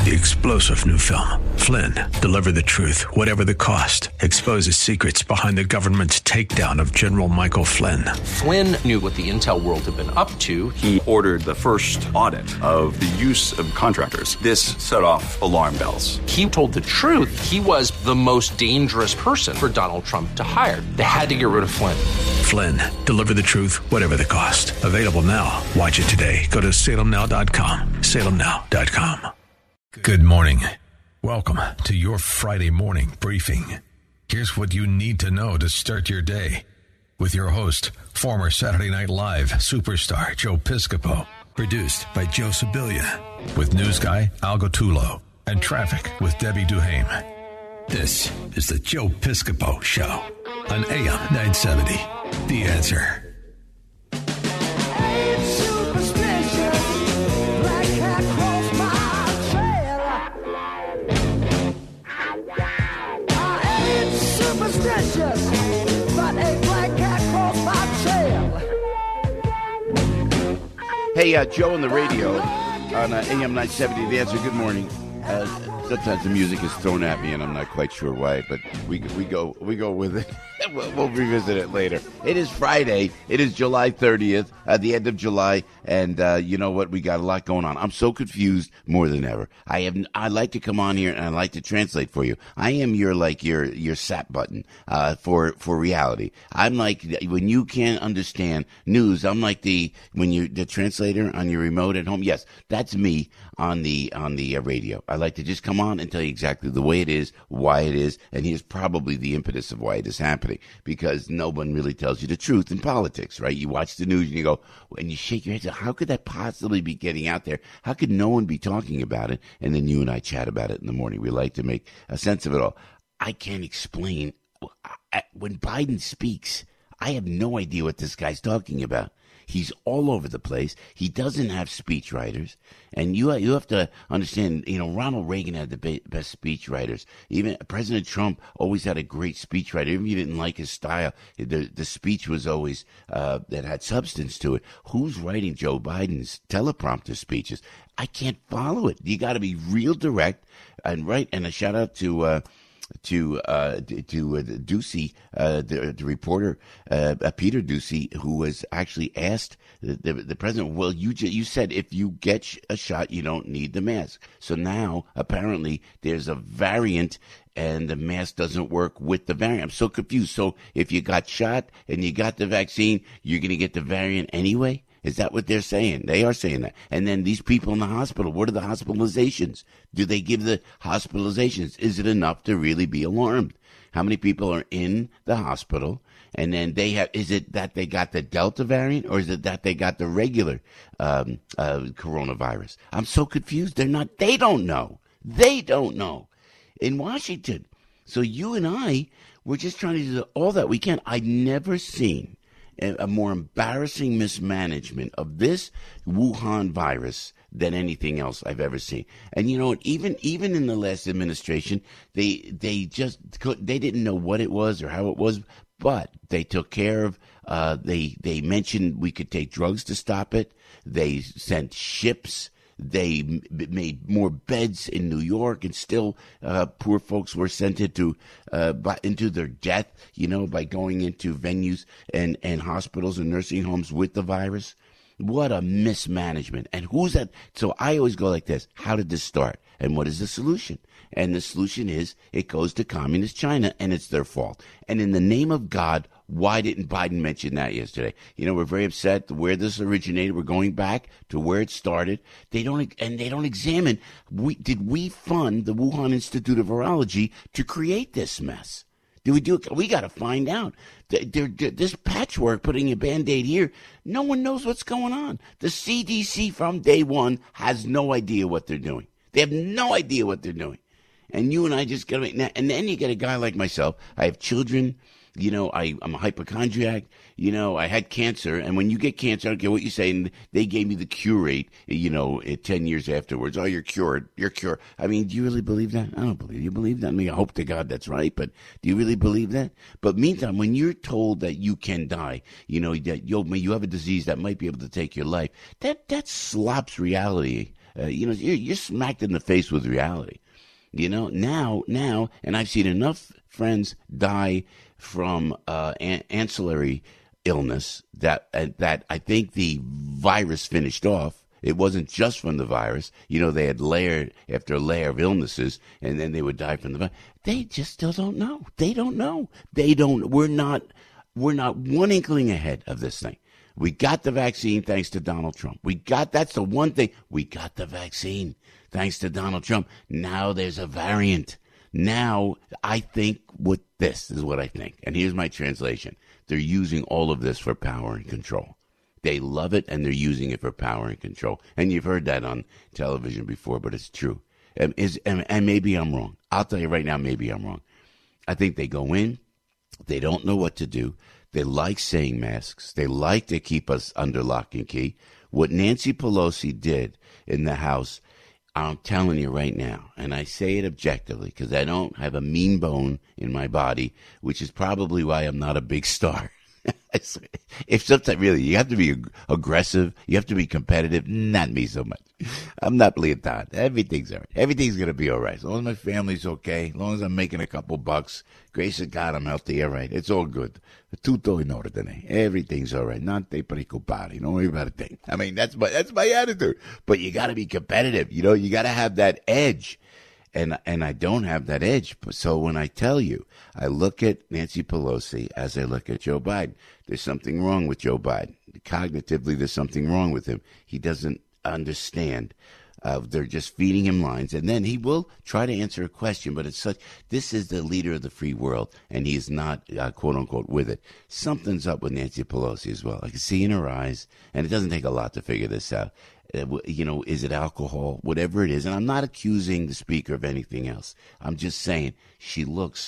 The explosive new film, Flynn, deliver the truth, whatever the cost, exposes secrets behind the government's takedown of General Michael Flynn. Flynn knew what the intel world had been up to. He ordered the first audit of the use of contractors. This set off alarm bells. He told the truth. He was the most dangerous person for Donald Trump to hire. They had to get rid of Flynn. Flynn, deliver the truth, whatever the cost. Available now. Watch it today. Go to salemnow.com. salemnow.com. Good morning. Welcome to your Friday morning briefing. Here's what you need to know to start your day. With your host, former Saturday Night Live superstar Joe Piscopo. Produced by Joe Sibilia. With news guy Al Gottulo. And traffic with Debbie Duhame. This is the Joe Piscopo Show on AM 970. The Answer. Hey, Joe on the radio on AM 970, The Answer. Good morning. Sometimes the music is thrown at me, and I'm not quite sure why, but we go with it. We'll revisit it later. It is Friday. It is July 30th, the end of July, and you know what? We got a lot going on. I'm so confused more than ever. I like to come on here and I like to translate for you. I am your sat button for reality. I'm like when you can't understand news. I'm like the translator on your remote at home. Yes, that's me on the radio. I like to just come on and tell you exactly the way it is, why it is, and here's probably the impetus of why it is happening. Because no one really tells you the truth in politics, right? You watch the news and you go, and you shake your head, how could that possibly be getting out there? How could no one be talking about it? And then you and I chat about it in the morning. We like to make a sense of it all. I can't explain. When Biden speaks, I have no idea what this guy's talking about. He's all over the place. He doesn't have speechwriters. And you have to understand, Ronald Reagan had the best speechwriters. Even President Trump always had a great speechwriter. Even if you didn't like his style, the speech was always that had substance to it. Who's writing Joe Biden's teleprompter speeches? I can't follow it. You got to be real direct and right. And a shout out to Doocy, the reporter, Peter Doocy, who was actually asked the president, well, you said if you get a shot, you don't need the mask. So now apparently there's a variant and the mask doesn't work with the variant. I'm so confused. So if you got shot and you got the vaccine, you're going to get the variant anyway? Is that what they're saying? They are saying that. And then these people in the hospital, what are the hospitalizations? Do they give the hospitalizations? Is it enough to really be alarmed? How many people are in the hospital? And then is it that they got the Delta variant or is it that they got the regular coronavirus? I'm so confused. They don't know. They don't know in Washington. So you and I, we're just trying to do all that we can. I've never seen a more embarrassing mismanagement of this Wuhan virus than anything else I've ever seen. And you know what? Even in the last administration, they didn't know what it was or how it was, but they took care of. They mentioned we could take drugs to stop it. They sent ships. They made more beds in New York, and still poor folks were sent into their death, by going into venues and hospitals and nursing homes with the virus. What a mismanagement. And who's that? So I always go like this. How did this start? And what is the solution? And the solution is it goes to communist China, and it's their fault. And in the name of God, why didn't Biden mention that yesterday? We're very upset where this originated. We're going back to where it started. They don't examine. Did we fund the Wuhan Institute of Virology to create this mess? Did we do it? We got to find out. This patchwork, putting a Band-Aid here, no one knows what's going on. The CDC from day one has no idea what they're doing. They have no idea what they're doing. And you and I just got to, and then you get a guy like myself. I have children. I'm a hypochondriac. I had cancer. And when you get cancer, I don't care what you say. And they gave me the cure rate, 10 years afterwards. Oh, you're cured. You're cured. I mean, do you really believe that? I don't believe you believe that. I mean, I hope to God that's right. But do you really believe that? But meantime, when you're told that you can die, that you have a disease that might be able to take your life, that slops reality you're smacked in the face with reality. Now, and I've seen enough friends die from ancillary illness that I think the virus finished off. It wasn't just from the virus. They had layer after layer of illnesses, and then they would die from the virus. They just still don't know. They don't know. We're not one inkling ahead of this thing. We got the vaccine thanks to Donald Trump. That's the one thing. We got the vaccine thanks to Donald Trump. Now there's a variant. Now I think this is what I think. And here's my translation. They're using all of this for power and control. They love it, and they're using it for power and control. And you've heard that on television before, but it's true. And maybe I'm wrong. I'll tell you right now, maybe I'm wrong. I think they go in. They don't know what to do. They like saying masks. They like to keep us under lock and key. What Nancy Pelosi did in the House, I'm telling you right now, and I say it objectively because I don't have a mean bone in my body, which is probably why I'm not a big star. If sometimes really you have to be aggressive, you have to be competitive. Not me so much. I'm not Leotard. Everything's all right. Everything's gonna be all right. As long as my family's okay, as long as I'm making a couple bucks, grace of God, I'm healthy. All right, it's all good. Tutto in ordine. Everything's all right. Not te preoccupare. Don't worry about a thing. I mean, that's my attitude. But you got to be competitive. You got to have that edge. And I don't have that edge. So when I tell you, I look at Nancy Pelosi as I look at Joe Biden. There's something wrong with Joe Biden. Cognitively, there's something wrong with him. He doesn't understand. They're just feeding him lines. And then he will try to answer a question, but this is the leader of the free world, and he's not, quote unquote, with it. Something's up with Nancy Pelosi as well. I can see in her eyes, and it doesn't take a lot to figure this out. Is it alcohol? Whatever it is. And I'm not accusing the speaker of anything else. I'm just saying she looks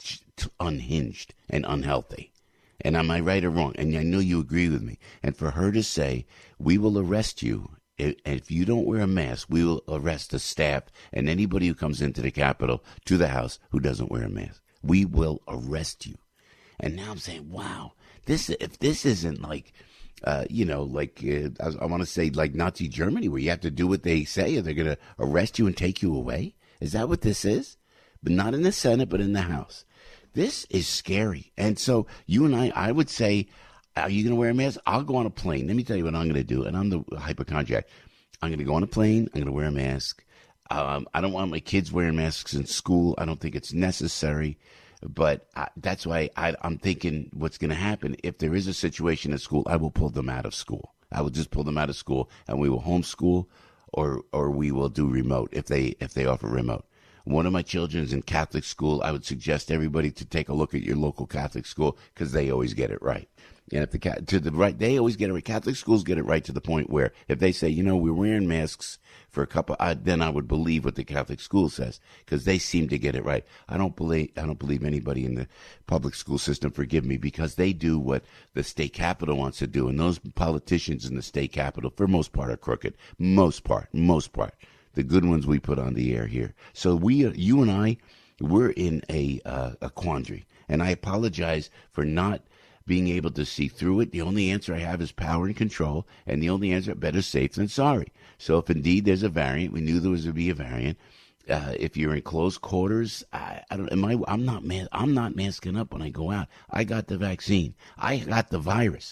unhinged and unhealthy. And am I right or wrong? And I know you agree with me. And for her to say, we will arrest you. If you don't wear a mask, we will arrest the staff and anybody who comes into the Capitol to the House who doesn't wear a mask. We will arrest you. And now I'm saying, wow, if this isn't like... I want to say like Nazi Germany, where you have to do what they say or they're going to arrest you and take you away. Is that what this is? But not in the Senate, but in the House. This is scary. And so you and I would say, are you going to wear a mask? I'll go on a plane. Let me tell you what I'm going to do. And I'm the hypochondriac. I'm going to go on a plane. I'm going to wear a mask. I don't want my kids wearing masks in school. I don't think it's necessary. But that's why I'm thinking what's going to happen. If there is a situation at school, I will pull them out of school. I will just pull them out of school, and we will homeschool or we will do remote if they offer remote. One of my children's in Catholic school. I would suggest everybody to take a look at your local Catholic school because they always get it right. And if they always get it right. Catholic schools get it right to the point where if they say, we're wearing masks for a couple, then I would believe what the Catholic school says because they seem to get it right. I don't believe anybody in the public school system, forgive me, because they do what the state capitol wants to do. And those politicians in the state capitol, for most part, are crooked. Most part. The good ones we put on the air here. So you and I, we're in a quandary. And I apologize for not being able to see through it. The only answer I have is power and control, and the only answer, better safe than sorry. So if indeed there's a variant, we knew there was to be a variant. If you're in close quarters, I'm not masking up when I go out. I got the vaccine. I got the virus.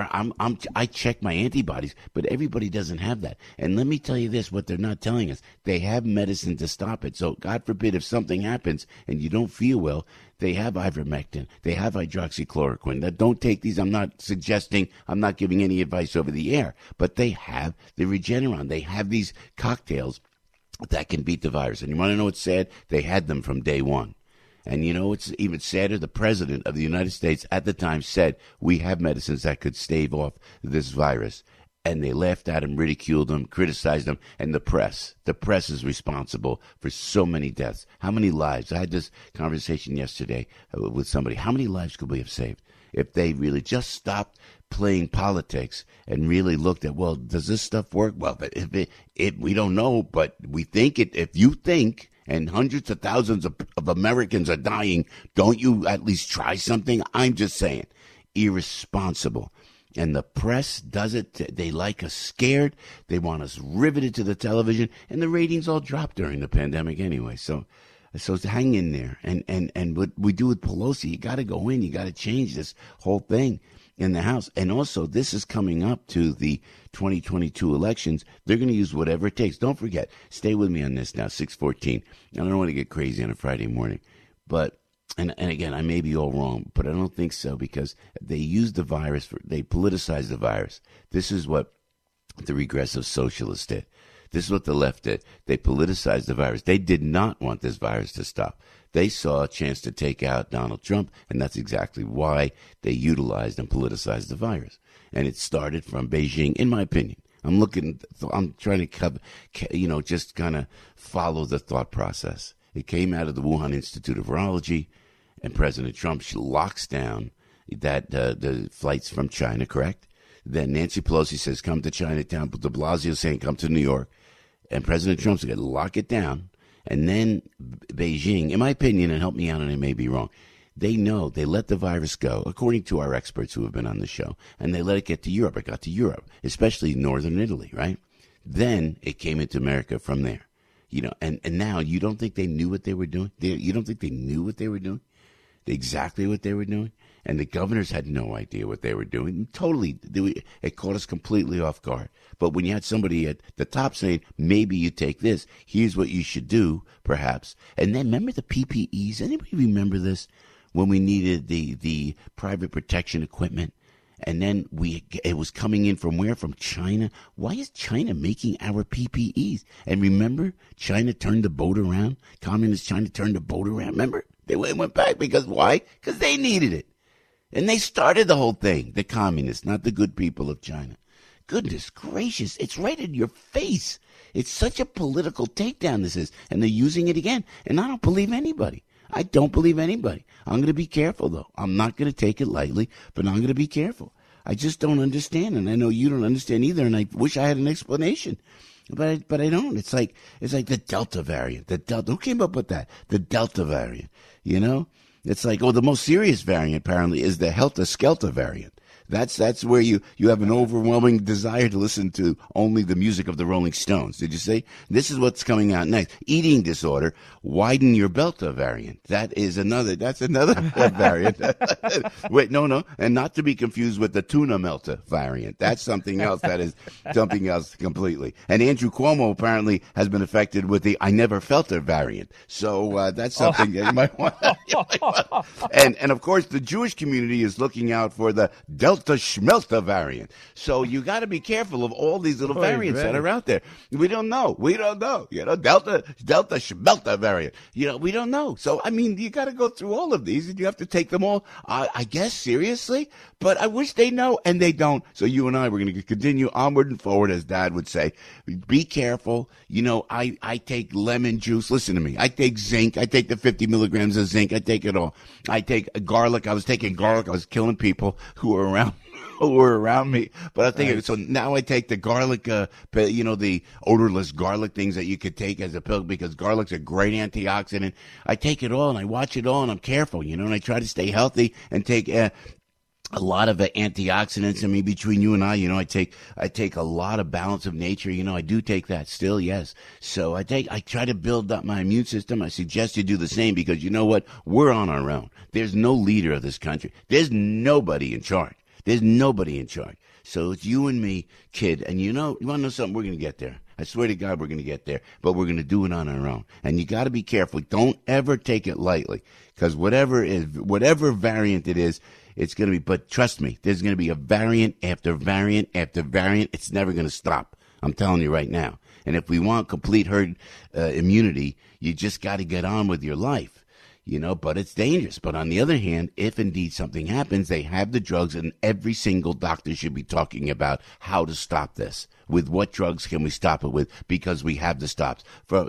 I check my antibodies, but everybody doesn't have that. And let me tell you this, what they're not telling us. They have medicine to stop it. So God forbid if something happens and you don't feel well, they have ivermectin. They have hydroxychloroquine. Don't take these. I'm not giving any advice over the air, but they have the Regeneron. They have these cocktails that can beat the virus. And you want to know what's sad? They had them from day one. And it's even sadder. The president of the United States at the time said, we have medicines that could stave off this virus. And they laughed at him, ridiculed him, criticized him. And the press is responsible for so many deaths. How many lives? I had this conversation yesterday with somebody. How many lives could we have saved if they really just stopped playing politics and really looked at, well, does this stuff work? Well, we don't know, but we think it. If you think, and hundreds of thousands of Americans are dying, don't you at least try something? I'm just saying, irresponsible. And the press does it. They like us scared. They want us riveted to the television. And the ratings all dropped during the pandemic anyway. So hang in there. And what we do with Pelosi, you got to go in. You got to change this whole thing in the House. And also, this is coming up to the 2022 elections. They're going to use whatever it takes. Don't forget, stay with me on this now, 6:14. I don't want to get crazy on a Friday morning. But, and again, I may be all wrong, but I don't think so, because they use the virus, they politicize the virus. This is what the regressive socialists did. This is what the left did. They politicized the virus. They did not want this virus to stop. They saw a chance to take out Donald Trump, and that's exactly why they utilized and politicized the virus. And it started from Beijing, in my opinion. I'm trying to cover, just kind of follow the thought process. It came out of the Wuhan Institute of Virology, and President Trump locks down that the flights from China, correct? Then Nancy Pelosi says, come to Chinatown. But de Blasio saying, come to New York. And President Trump's going to lock it down. And then Beijing, in my opinion, and help me out, and I may be wrong, they know they let the virus go, according to our experts who have been on the show, and they let it get to Europe. It got to Europe, especially northern Italy, right? Then it came into America from there. And now you don't think they knew what they were doing? You don't think they knew what they were doing? Exactly what they were doing? And the governors had no idea what they were doing. Totally, it caught us completely off guard. But when you had somebody at the top saying, maybe you take this, here's what you should do, perhaps. And then remember the PPEs? Anybody remember this? When we needed the private protection equipment? And then it was coming in from where? From China. Why is China making our PPEs? And remember, China turned the boat around. Communist China turned the boat around. Remember? They went back because why? Because they needed it. And they started the whole thing, the communists, not the good people of China. Goodness gracious, it's right in your face. It's such a political takedown, this is. And they're using it again. And I don't believe anybody. I don't believe anybody. I'm going to be careful, though. I'm not going to take it lightly, but I'm going to be careful. I just don't understand, and I know you don't understand either, and I wish I had an explanation. But I don't. It's like the Delta variant. Who came up with that? The Delta variant, It's like, the most serious variant, apparently, is the Helter Skelter variant. That's where you have an overwhelming desire to listen to only the music of the Rolling Stones. Did you say? This is what's coming out next. Eating disorder, widen your belta variant. That's another variant. Wait, no. And not to be confused with the tuna melta variant. That's something else. That is something else completely. And Andrew Cuomo apparently has been affected with the I never felt it variant. So that's something that you might want. And of course, the Jewish community is looking out for the Delta Schmelta variant. So you got to be careful of all these little variants that are out there. We don't know. Delta Schmelta variant. We don't know. So, you got to go through all of these and you have to take them all, I guess, seriously. But I wish they know, and they don't. So you and I, we're going to continue onward and forward, as Dad would say. Be careful. I take lemon juice. Listen to me. I take zinc. I take the 50 milligrams of zinc. I take it all. I take garlic. I was taking garlic. I was killing people who were around me. But I think, so now I take the garlic, the odorless garlic things that you could take as a pill, because garlic's a great antioxidant. I take it all and I watch it all and I'm careful, and I try to stay healthy and take a lot of antioxidants. Between you and I take a lot of balance of nature. I do take that still, yes. So I try to build up my immune system. I suggest you do the same, because you know what? We're on our own. There's no leader of this country. There's nobody in charge. There's nobody in charge. So it's you and me, kid. And you want to know something? We're going to get there. I swear to God, we're going to get there. But we're going to do it on our own. And you got to be careful. Don't ever take it lightly. Because whatever variant it is, it's going to be. But trust me, there's going to be a variant after variant after variant. It's never going to stop. I'm telling you right now. And if we want complete herd immunity, you just got to get on with your life. But it's dangerous. But on the other hand, if indeed something happens, they have the drugs, and every single doctor should be talking about how to stop this. With what drugs can we stop it with? Because we have the stops.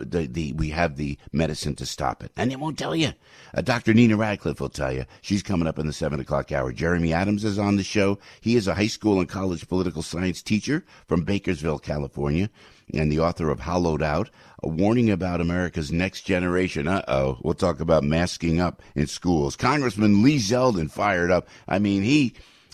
We have the medicine to stop it. And they won't tell you. Dr. Nina Radcliffe will tell you. She's coming up in the 7 o'clock hour. Jeremy Adams is on the show. He is a high school and college political science teacher from Bakersville, California, and the author of Hollowed Out, a warning about America's next generation. We'll talk about masking up in schools. Congressman Lee Zeldin fired up.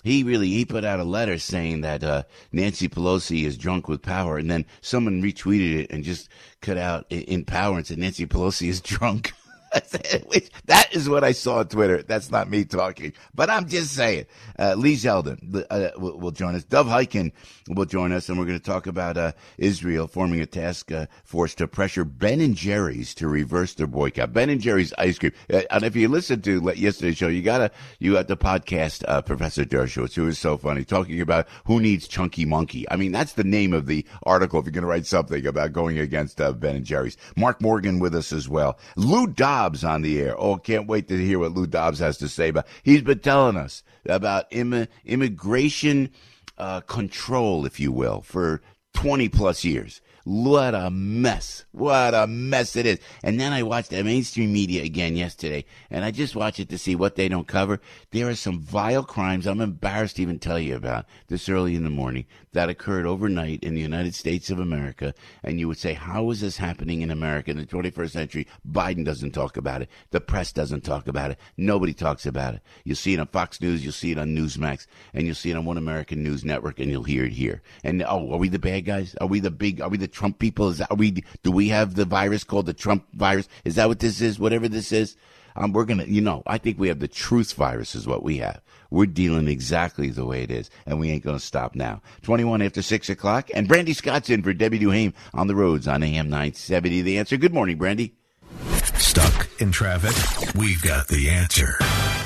He put out a letter saying that Nancy Pelosi is drunk with power, and then someone retweeted it and just cut out in power and said Nancy Pelosi is drunk. That is what I saw on Twitter. That's not me talking, but I'm just saying. Lee Zeldin will join us. Dov Hikind will join us, and we're going to talk about Israel forming a task force to pressure Ben & Jerry's to reverse their boycott. Ben & Jerry's ice cream. And if you listened to yesterday's show, you have to podcast Professor Dershowitz, who is so funny, talking about who needs Chunky Monkey. I mean, that's the name of the article if you're going to write something about going against Ben & Jerry's. Mark Morgan with us as well. Lou Dobbs on the air. Oh, can't wait to hear what Lou Dobbs has to say about. He's been telling us about immigration control, if you will, for 20 plus years. What a mess. What a mess it is. And then I watched the mainstream media again yesterday, and I just watch it to see what they don't cover. There are some vile crimes I'm embarrassed to even tell you about this early in the morning that occurred overnight in the United States of America. And you would say, how is this happening in America in the 21st century? Biden doesn't talk about it. The press doesn't talk about it. Nobody talks about it. You'll see it on Fox News. You'll see it on Newsmax. And you'll see it on One American News Network, and you'll hear it here. And, are we the bad guys? Are we the Trump people? Do we have the virus called the Trump virus? Is that what this is? Whatever this is? We're going to, I think we have the truth virus is what we have. We're dealing exactly the way it is, and we ain't going to stop now. 21 after 6 o'clock, and Brandy Scott's in for Debbie Duhame on the roads on AM 970. The Answer. Good morning, Brandy. Stuck in traffic? We've got the answer.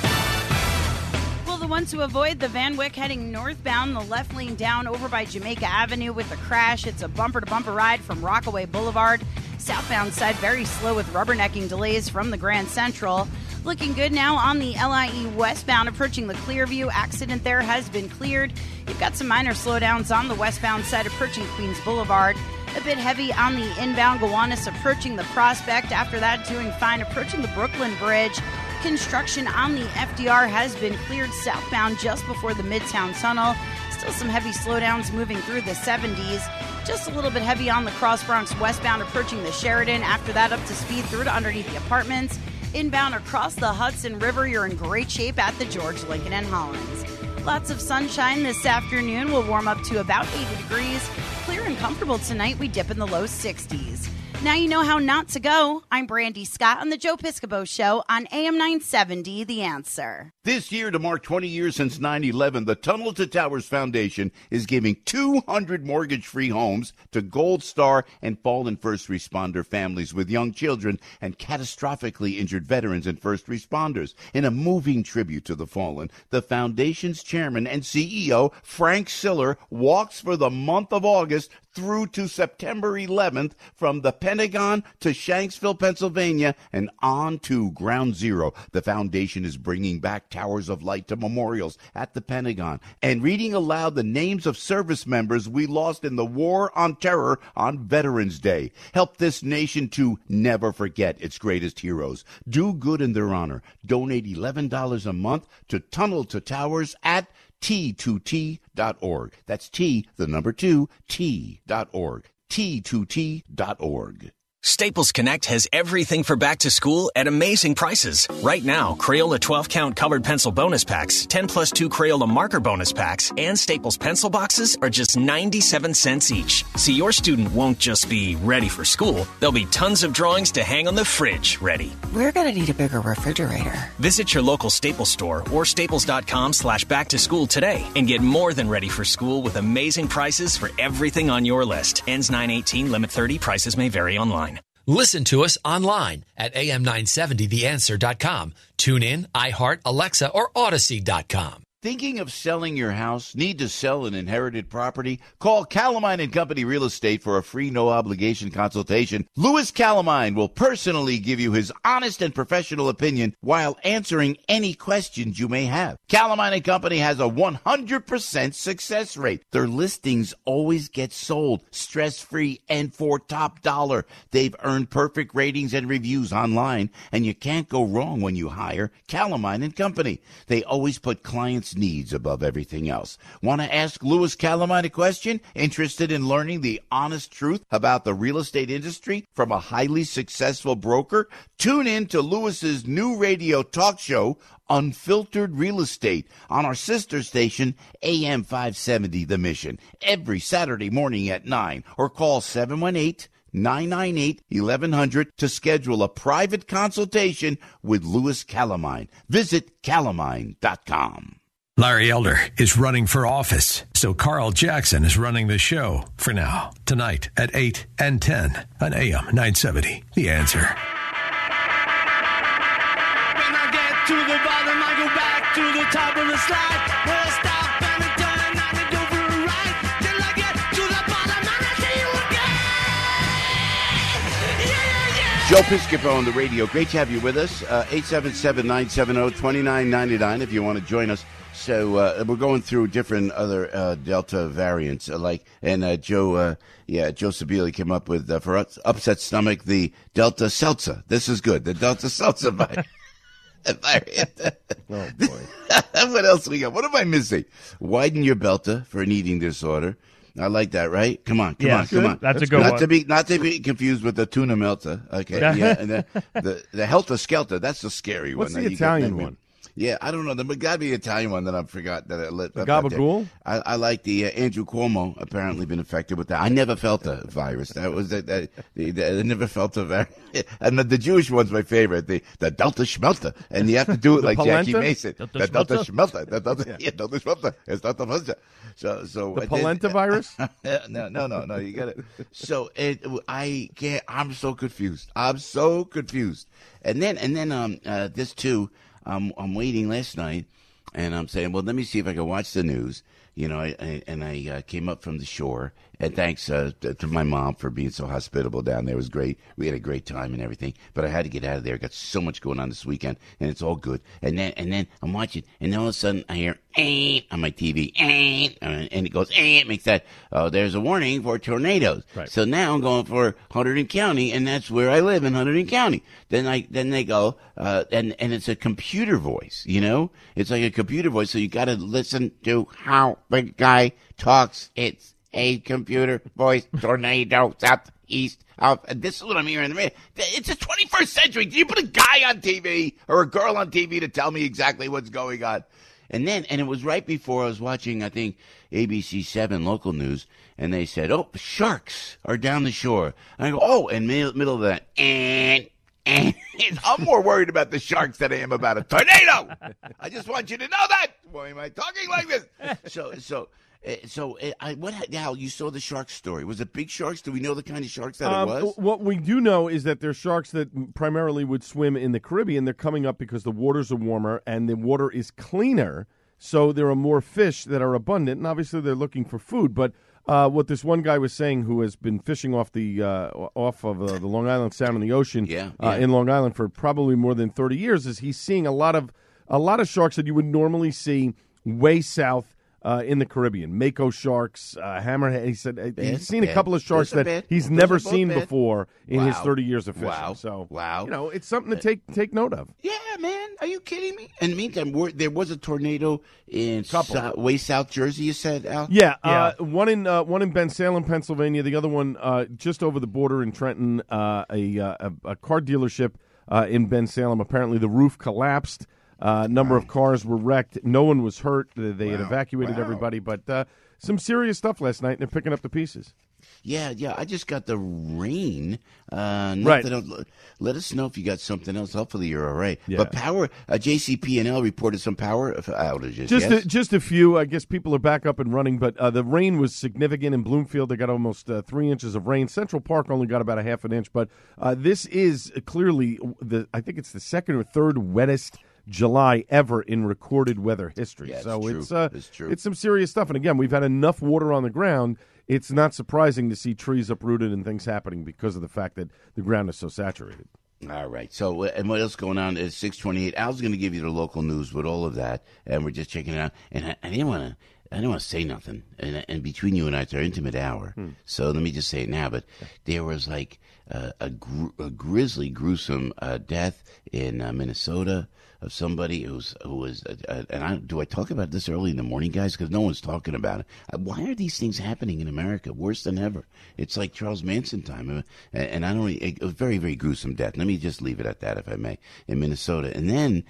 To avoid the Van Wyck heading northbound, the left lane down over by Jamaica Avenue with the crash. It's a bumper-to-bumper ride from Rockaway Boulevard. Southbound side very slow with rubbernecking delays from the Grand Central. Looking good now on the LIE westbound approaching the Clearview. Accident there has been cleared. You've got some minor slowdowns on the westbound side approaching Queens Boulevard. A bit heavy on the inbound Gowanus approaching the Prospect. After that, doing fine approaching the Brooklyn Bridge. Construction on the FDR has been cleared southbound just before the Midtown Tunnel. Still some heavy slowdowns moving through the 70s. Just a little bit heavy on the Cross Bronx westbound approaching the Sheridan. After that, up to speed through to underneath the apartments. Inbound across the Hudson River, you're in great shape at the George Lincoln and Hollins. Lots of sunshine this afternoon. We'll warm up to about 80 degrees. Clear and comfortable tonight. We dip in the low 60s. Now you know how not to go. I'm Brandy Scott on the Joe Piscopo Show on AM 970, The Answer. This year, to mark 20 years since 9/11, the Tunnel to Towers Foundation is giving 200 mortgage-free homes to Gold Star and fallen first responder families with young children and catastrophically injured veterans and first responders. In a moving tribute to the fallen, the foundation's chairman and CEO, Frank Siller, walks for the month of August through to September 11th from the Pentagon to Shanksville, Pennsylvania, and on to Ground Zero. The foundation is bringing back Towers of Light to memorials at the Pentagon and reading aloud the names of service members we lost in the War on Terror on Veterans Day. Help this nation to never forget its greatest heroes. Do good in their honor. Donate $11 a month to Tunnel to Towers at T2T.org. That's T, the number 2, T.org. T2T.org. Staples Connect has everything for back to school at amazing prices. Right now, Crayola 12-count colored pencil bonus packs, 10 plus 2 Crayola marker bonus packs, and Staples pencil boxes are just 97 cents each. So your student won't just be ready for school. There'll be tons of drawings to hang on the fridge ready. We're going to need a bigger refrigerator. Visit your local Staples store or staples.com/back to school today and get more than ready for school with amazing prices for everything on your list. Ends 9/18, limit 30, prices may vary online. Listen to us online at am970theanswer.com. Tune in, iHeart, Alexa, or Odyssey.com. Thinking of selling your house? Need to sell an inherited property? Call Calamine & Company Real Estate for a free no-obligation consultation. Louis Calamine will personally give you his honest and professional opinion while answering any questions you may have. Calamine & Company has a 100% success rate. Their listings always get sold, stress-free, and for top dollar. They've earned perfect ratings and reviews online, and you can't go wrong when you hire Calamine & Company. They always put clients its needs above everything else. Want to ask Louis Calamine a question? Interested in learning the honest truth about the real estate industry from a highly successful broker? Tune in to Louis's new radio talk show, Unfiltered Real Estate, on our sister station, AM 570 The Mission, every Saturday morning at 9, or call 718-998-1100 to schedule a private consultation with Louis Calamine. Visit calamine.com. Larry Elder is running for office, so Carl Jackson is running the show for now. Tonight at 8 and 10 on AM 970. The Answer. When I get to the bottom, I go back to the top of the slide. Where I stop and I turn and I go for a ride. Till I get to the bottom and I see you again. Yeah. Joe Piscopo on the radio. Great to have you with us. 877-970-2999 if you want to join us. So we're going through different other Delta variants, Joe Sabili came up with for upset stomach the Delta Seltzer. This is good. The Delta Seltzer variant. Oh boy! What else we got? What am I missing? Widen your belter for an eating disorder. I like that, right? Come on. That's a good one. Not to be confused with the tuna melter. Okay, yeah, and the Helter Skelter. That's the scary What's one. What's the Italian one? Yeah, I don't know. There got to be an Italian one that I forgot that I lit. The Gabagool? I like the Andrew Cuomo. Apparently, been affected with that. I never felt a virus. That was I never felt a virus. And the Jewish one's my favorite. The Delta Schmelter, and you have to do it like Jackie Mason. The Delta Schmelter. Delta Schmelter. It's Delta Schmelter. So the polenta virus? No. You got it. So I'm so confused. And then this too. I'm waiting last night, and I'm saying, well, let me see if I can watch the news. I came up from the shore, and thanks to my mom for being so hospitable down there. It was great. We had a great time and everything, but I had to get out of there. Got so much going on this weekend, and it's all good. And then I'm watching, and all of a sudden I hear on my TV, and it goes, makes that, there's a warning for tornadoes. Right. So now I'm going for Hunterdon County, and that's where I live, in Hunterdon County. Then they go, and it's a computer voice, It's like a computer voice, so you got to listen to how the guy talks. It's a computer voice, tornado, southeast. This is what I'm hearing in the radio. It's the 21st century. Do you put a guy on TV or a girl on TV to tell me exactly what's going on? And it was right before I was watching, I think, ABC 7 local news, and they said, sharks are down the shore. And I go, in the middle of that, and I'm more worried about the sharks than I am about a tornado. I just want you to know that. Why am I talking like this? Now you saw the shark story. Was it big sharks? Do we know the kind of sharks that it was? What we do know is that they're sharks that primarily would swim in the Caribbean. They're coming up because the waters are warmer and the water is cleaner, so there are more fish that are abundant. And obviously, they're looking for food. But what this one guy was saying, who has been fishing off the Long Island Sound in the ocean in Long Island for probably more than 30 years, is he's seeing a lot of sharks that you would normally see way south in the Caribbean. Mako sharks, hammerhead. He said he's seen a couple of sharks that he's never seen before in his 30 years of fishing. Wow. So, wow. It's something to take note of. Yeah, man. Are you kidding me? In the meantime, there was a tornado in way South Jersey, you said, Al? Yeah. One in Bensalem, Pennsylvania. The other one just over the border in Trenton, a car dealership in Bensalem. Apparently the roof collapsed. Number of cars were wrecked. No one was hurt. They had evacuated everybody, but some serious stuff last night, and they're picking up the pieces. Yeah. I just got the rain. Right. Let us know if you got something else. Hopefully you're all right. Yeah. But power, JCP&L reported some power outages. Just a few. I guess people are back up and running, but the rain was significant in Bloomfield. They got almost 3 inches of rain. Central Park only got about a half an inch, but this is clearly I think it's the second or third wettest July ever in recorded weather history. Yeah, so it's true. It's some serious stuff. And again, we've had enough water on the ground. It's not surprising to see trees uprooted and things happening because of the fact that the ground is so saturated. All right. So, and what else going on is 628. Al's going to give you the local news with all of that, and we're just checking it out. And I didn't want I don't want to say nothing, and between you and I, it's our intimate hour. So let me just say it now. But there was like a grisly, gruesome death in Minnesota of somebody who was. Do I talk about this early in the morning, guys? Because no one's talking about it. Why are these things happening in America? Worse than ever. It's like Charles Manson time, and I don't. It was very, very gruesome death. Let me just leave it at that, if I may. In Minnesota, and then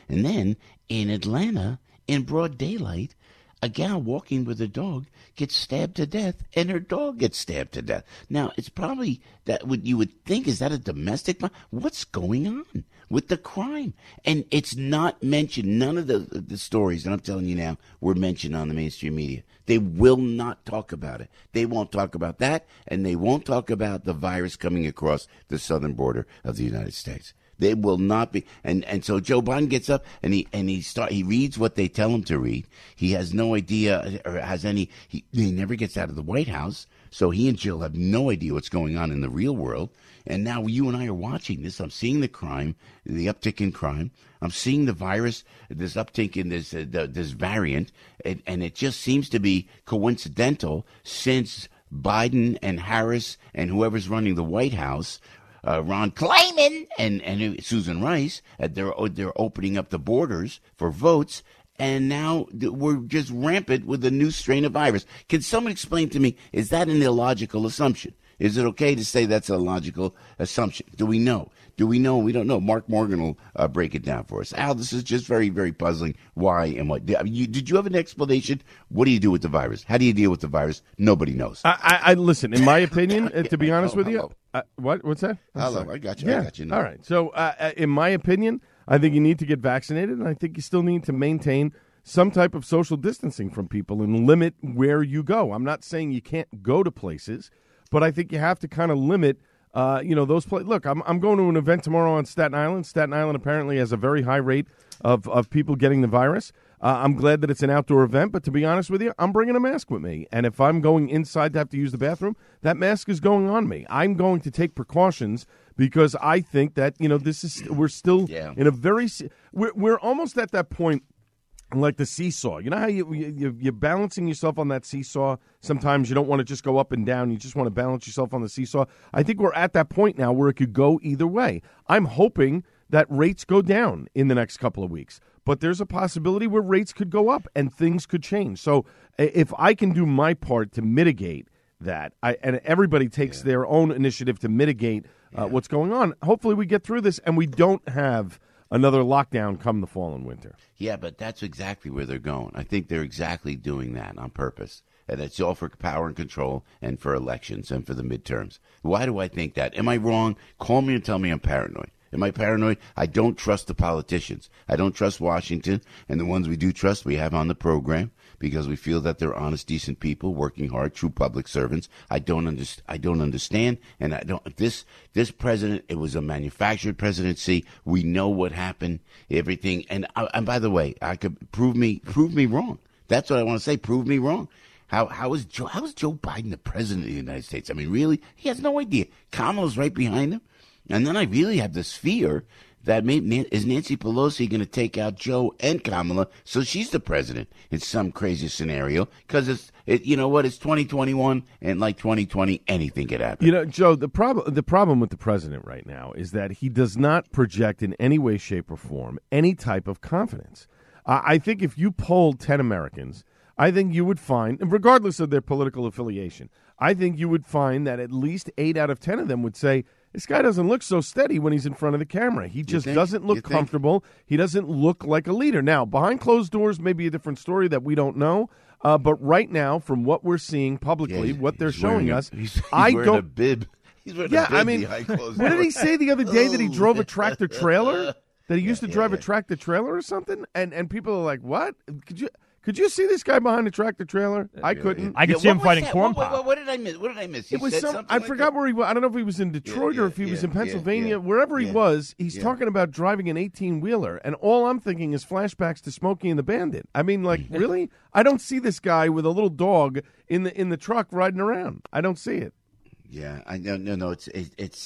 in Atlanta, in broad daylight, a gal walking with a dog gets stabbed to death, and her dog gets stabbed to death. Now, it's probably that what you would think, is that a domestic? What's going on with the crime? And it's not mentioned. None of the stories that I'm telling you now were mentioned on the mainstream media. They will not talk about it. They won't talk about that, and they won't talk about the virus coming across the southern border of the United States. They will not be, and so Joe Biden gets up and he reads what they tell him to read. He has no idea or has any. He never gets out of the White House, so he and Jill have no idea what's going on in the real world. And now you and I are watching this. I'm seeing the crime, the uptick in crime. I'm seeing the virus, this uptick in this variant, and it just seems to be coincidental since Biden and Harris and whoever's running the White House. Ron Kleiman and Susan Rice, they're opening up the borders for votes, and now we're just rampant with a new strain of virus. Can someone explain to me, is that an illogical assumption? Is it okay to say that's a logical assumption? Do we know? We don't know. Mark Morgan will break it down for us. Al, this is just very, very puzzling. Why and what? Did you have an explanation? What do you do with the virus? How do you deal with the virus? Nobody knows. I listen, in my opinion, to be honest with you. What's that? Hello, I got you. Yeah. I got you. All right. So, in my opinion, I think you need to get vaccinated, and I think you still need to maintain some type of social distancing from people and limit where you go. I'm not saying you can't go to places, but I think you have to kind of limit, those places. Look, I'm going to an event tomorrow on Staten Island. Staten Island apparently has a very high rate of people getting the virus. I'm glad that it's an outdoor event, but to be honest with you, I'm bringing a mask with me. And if I'm going inside to have to use the bathroom, that mask is going on me. I'm going to take precautions because I think that, we're still in a we're almost at that point like the seesaw. You know how you're balancing yourself on that seesaw? Sometimes you don't want to just go up and down. You just want to balance yourself on the seesaw. I think we're at that point now where it could go either way. I'm hoping that rates go down in the next couple of weeks. But there's a possibility where rates could go up and things could change. So if I can do my part to mitigate that, and everybody takes their own initiative to mitigate what's going on, hopefully we get through this and we don't have another lockdown come the fall and winter. Yeah, but that's exactly where they're going. I think they're exactly doing that on purpose. And it's all for power and control and for elections and for the midterms. Why do I think that? Am I wrong? Call me and tell me I'm paranoid. Am I paranoid? I don't trust the politicians. I don't trust Washington, and the ones we do trust we have on the program because we feel that they're honest, decent people working hard, true public servants. I don't understand, and I don't. This president, it was a manufactured presidency. We know what happened, everything. And by the way, I could prove me wrong. That's what I want to say. Prove me wrong. How is Joe Biden the president of the United States? I mean, really, he has no idea. Kamala's right behind him. And then I really have this fear that is Nancy Pelosi going to take out Joe and Kamala so she's the president in some crazy scenario? Because you know what? It's 2021, and like 2020, anything could happen. Joe, the problem with the president right now is that he does not project in any way, shape, or form any type of confidence. I think if you polled 10 Americans, I think you would find, regardless of their political affiliation, I think you would find that at least 8 out of 10 of them would say, this guy doesn't look so steady when he's in front of the camera. He just doesn't look comfortable. He doesn't look like a leader. Now, behind closed doors may be a different story that we don't know. But right now, from what we're seeing publicly, what they're showing us, he's wearing a bib. He's wearing a bib. I mean, what did he say the other day that he drove a tractor trailer? That he used to drive a tractor trailer or something? And people are like, what? Could you see this guy behind the tractor trailer? I couldn't. I could see him fighting corn pop. What did I miss? He it was said I forgot where he was. I don't know if he was in Detroit or if he was in Pennsylvania. Wherever he was, he's talking about driving an 18-wheeler. And all I'm thinking is flashbacks to Smokey and the Bandit. I mean, like, really? I don't see this guy with a little dog in the truck riding around. I don't see it. Yeah, I no. It's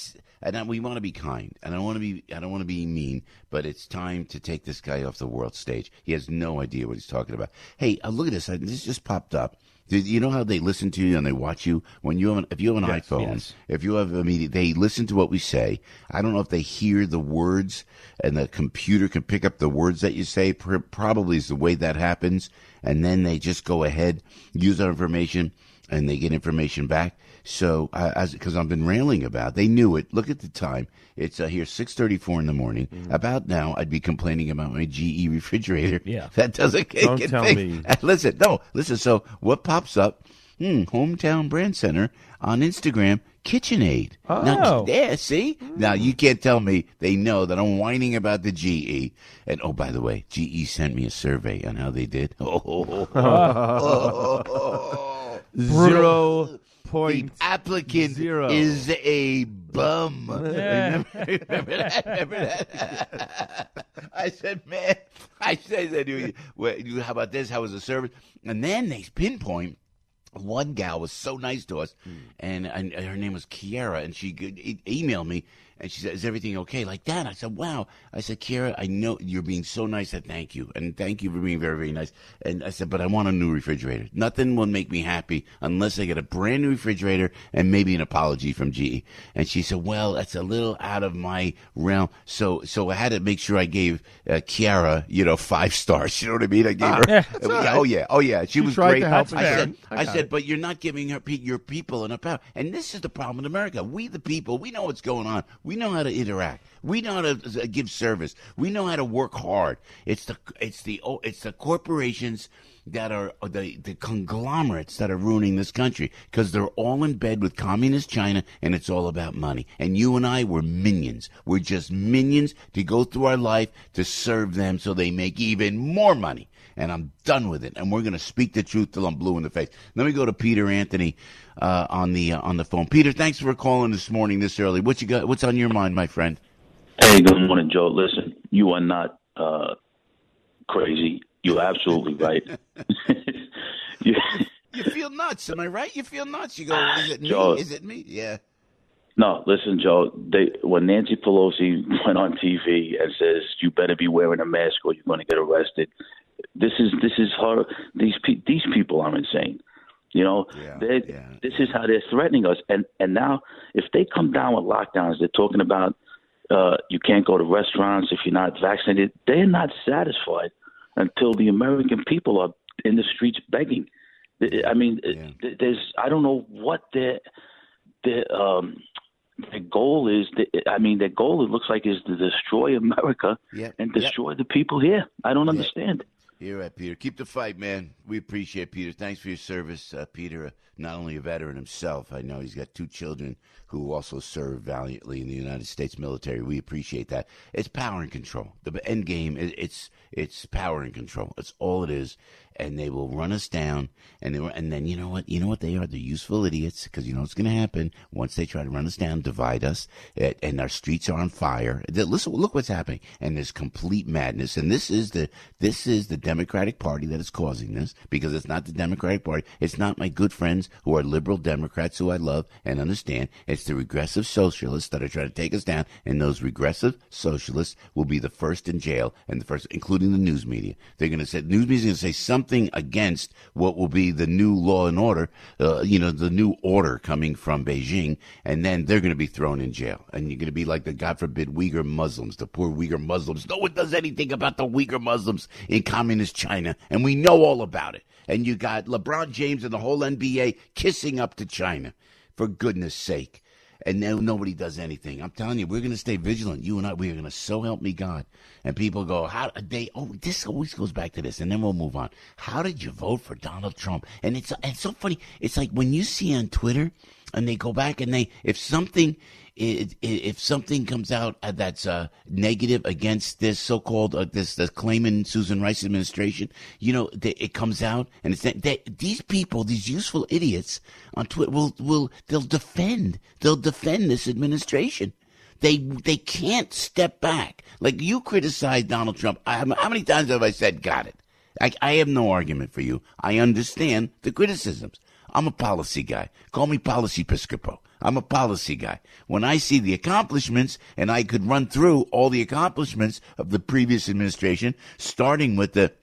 And we want to be kind. And I don't want to be mean, but it's time to take this guy off the world stage. He has no idea what he's talking about. Hey, look at this. This just popped up. You know how they listen to you and they watch you when if you have an iPhone, if you have a media, they listen to what we say. I don't know if they hear the words and the computer can pick up the words that you say. Probably is the way that happens, and then they just go ahead, use our information, and they get information back. So, because I've been railing about, they knew it. Look at the time. It's here 6:34 in the morning. About now, I'd be complaining about my GE refrigerator. Yeah, that doesn't Don't tell me. Listen. So what pops up? Hometown Brand Center on Instagram. KitchenAid. Oh. Now, yeah, see? Now, you can't tell me they know that I'm whining about the GE. And, oh, by the way, GE sent me a survey on how they did. 0.0. The applicant is a bum. Yeah. Remember that? I said, how about this? How was the service? And then they pinpoint. One gal was so nice to us, and her name was Kiara, and she emailed me, and she said, "Is everything okay?" Like that. I said, "Wow." I said, "Kiara, I know you're being so nice. Thank you, and thank you for being very, very nice." And I said, "But I want a new refrigerator. Nothing will make me happy unless I get a brand new refrigerator and maybe an apology from GE." And she said, "Well, that's a little out of my realm." So I had to make sure I gave Kiara, 5 stars. You know what I mean? I gave her. Right. Oh yeah. She was tried great. to help I said, but you're not giving your people enough power. And this is the problem in America. We, the people, we know what's going on. We know how to interact. We know how to give service. We know how to work hard. It's the corporations that are the conglomerates that are ruining this country because they're all in bed with communist China, and it's all about money. And you and I were minions. We're just minions to go through our life to serve them so they make even more money. And I'm done with it. And we're going to speak the truth till I'm blue in the face. Let me go to Peter Anthony on the phone. Peter, thanks for calling this morning this early. What you got? What's on your mind, my friend? Hey, good morning, Joe. Listen, you are not crazy. You're absolutely right. You feel nuts, am I right? You feel nuts. You go, is it me? Joe, Is it me? Yeah. No, listen, Joe. When Nancy Pelosi went on TV and says you better be wearing a mask or you're going to get arrested, this is her. These people are insane. This is how they're threatening us. And now, if they come down with lockdowns, they're talking about you can't go to restaurants if you're not vaccinated. They're not satisfied until the American people are in the streets begging. I mean, I don't know what their goal is. Their goal, it looks like, is to destroy America and destroy the people here. I don't understand. You're right, Peter. Keep the fight, man. We appreciate it, Peter. Thanks for your service. Peter, not only a veteran himself, I know he's got 2 children who also serve valiantly in the United States military. We appreciate that. It's power and control. The end game, it's power and control. It's all it is. And they will run us down. And then you know what? You know what they are? They're useful idiots, because you know what's going to happen once they try to run us down, divide us, and our streets are on fire. Listen, look what's happening. And there's complete madness. And this is the Democratic Party that is causing this, because it's not the Democratic Party. It's not my good friends who are liberal Democrats who I love and understand. It's the regressive socialists that are trying to take us down. And those regressive socialists will be the first in jail, and the first, including the news media. They're going to say, news media is going to say something against what will be the new law and order, the new order coming from Beijing, and then they're going to be thrown in jail. And you're going to be like the, God forbid, Uyghur Muslims, the poor Uyghur Muslims. No one does anything about the Uyghur Muslims in communist China, and we know all about it. And you got LeBron James and the whole NBA kissing up to China, for goodness sake. And now nobody does anything. I'm telling you, we're going to stay vigilant. You and I, we are going to, so help me God. And people go, this always goes back to this, and then we'll move on. How did you vote for Donald Trump? And it's so funny. It's like when you see on Twitter, and they go back and if something comes out that's negative against this so-called this claiming Susan Rice administration, it comes out, and it's that these people, these useful idiots on Twitter they'll defend this administration. They can't step back. Like, you criticize Donald Trump. How many times have I said, got it? I have no argument for you. I understand the criticisms. I'm a policy guy. Call me Policy Piscopo. I'm a policy guy. When I see the accomplishments, and I could run through all the accomplishments of the previous administration, starting with the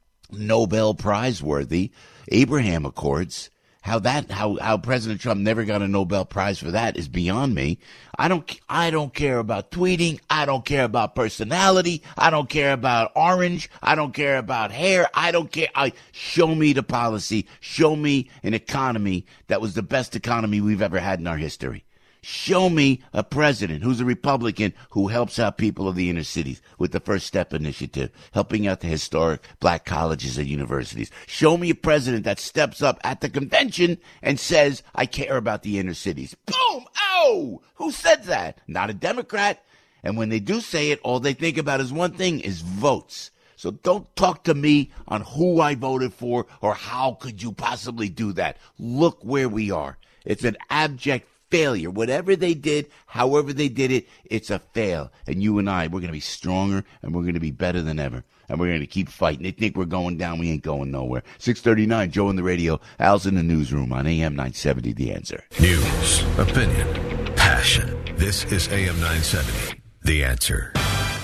Nobel Prize worthy Abraham Accords, how President Trump never got a Nobel Prize for that is beyond me. I don't care about tweeting. I don't care about personality. I don't care about orange. I don't care about hair. I don't care. Show me the policy. Show me an economy that was the best economy we've ever had in our history. Show me a president who's a Republican who helps out people of the inner cities with the First Step Initiative, helping out the historic black colleges and universities. Show me a president that steps up at the convention and says, I care about the inner cities. Boom! Oh! Who said that? Not a Democrat. And when they do say it, all they think about is one thing, is votes. So don't talk to me on who I voted for or how could you possibly do that. Look where we are. It's an abject failure. Whatever they did, however they did it, it's a fail. And you and I, we're going to be stronger and we're going to be better than ever. And we're going to keep fighting. They think we're going down. We ain't going nowhere. 639, Joe in the radio. Al's in the newsroom on AM 970, The Answer. News, opinion, passion. This is AM 970, The Answer.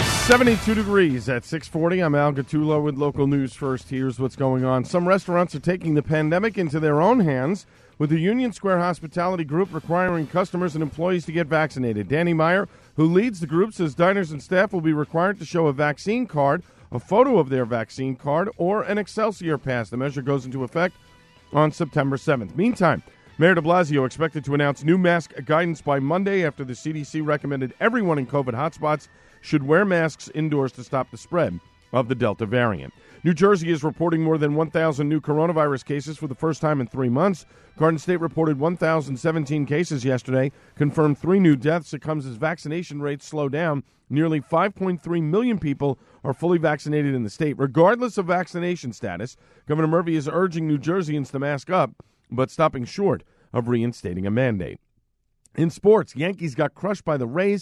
72 degrees at 640. I'm Al Gattullo with local news first. Here's what's going on. Some restaurants are taking the pandemic into their own hands, with the Union Square Hospitality Group requiring customers and employees to get vaccinated. Danny Meyer, who leads the group, says diners and staff will be required to show a vaccine card, a photo of their vaccine card, or an Excelsior pass. The measure goes into effect on September 7th. Meantime, Mayor de Blasio expected to announce new mask guidance by Monday after the CDC recommended everyone in COVID hotspots should wear masks indoors to stop the spread of the Delta variant. New Jersey is reporting more than 1,000 new coronavirus cases for the first time in 3 months. Garden State reported 1,017 cases yesterday, confirmed 3 new deaths. It comes as vaccination rates slow down. Nearly 5.3 million people are fully vaccinated in the state. Regardless of vaccination status, Governor Murphy is urging New Jerseyans to mask up, but stopping short of reinstating a mandate. In sports, Yankees got crushed by the Rays